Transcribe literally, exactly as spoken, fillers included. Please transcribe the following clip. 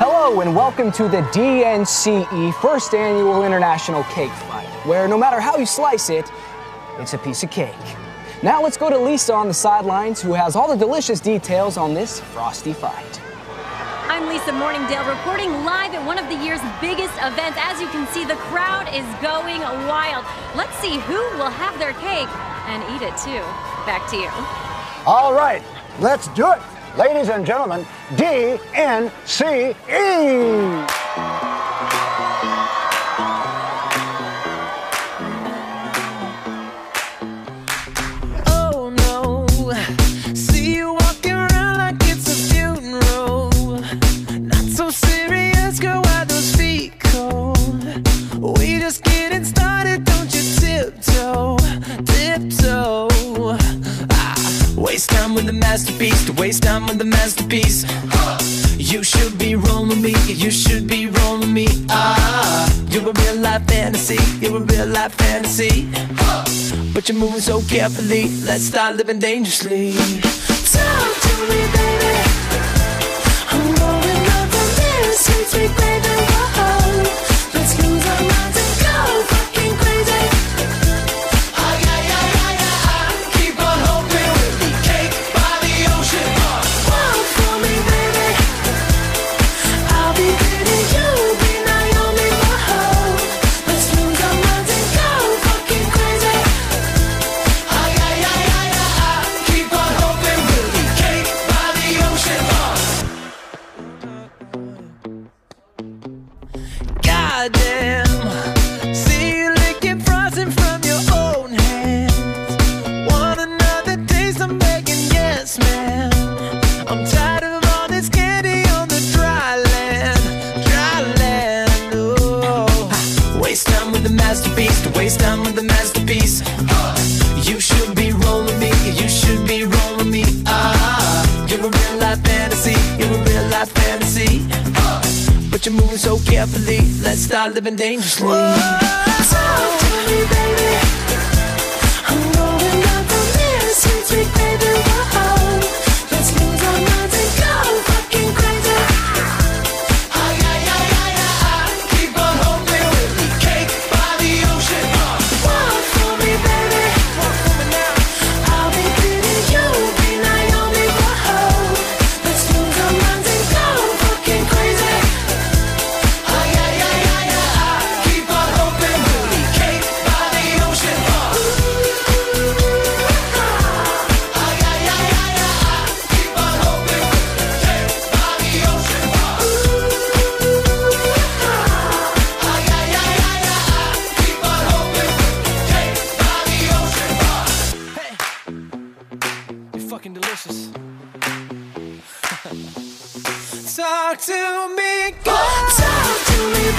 Hello and welcome to the D N C E First Annual International Cake Fight, where no matter how you slice it, it's a piece of cake. Now let's go to Lisa on the sidelines, who has all the delicious details on this frosty fight. I'm Lisa Morningdale, reporting live at one of the year's biggest events. As you can see, the crowd is going wild. Let's see who will have their cake and eat it too. Back to you. All right, let's do it. Ladies and gentlemen, D N C E! Oh no, see you walking around like it's a funeral. Not so serious, girl, why those feet cold? We just getting started, don't you tiptoe, tiptoe. Waste time with the masterpiece, to waste time with the masterpiece. You should be rolling me, you should be rolling me. Ah, you're a real life fantasy, you're a real life fantasy. But you're moving so carefully, let's start living dangerously. Talk to me, baby. I'm rolling up from this sweet, sweet baby. Whoa, let's lose our minds and go fucking crazy. Goddamn, see you licking frosting from your own hands. Want another taste? I'm begging, yes, man. I'm tired of all this candy on the dry land, dry land. Oh, waste time with the masterpiece, to waste time with the masterpiece. You should be rolling me, you should be rolling me. Ah, you're a real life fantasy, you're a real life fantasy. But you're moving so carefully, let's start living dangerously. Whoa, talk to me, baby. I'm rolling up from this sweet, sweet baby. Whoa, let's lose our minds and go fucking crazy. Ay, ay, ay, ay, ay, keep on hoping with me. Cake by the ocean. Walk for me, baby. Walk for me now. I'll be pretty, you'll be Naomi. Whoa, let's lose our minds and go fucking crazy. Fucking delicious. Talk to me, girl. Talk to me,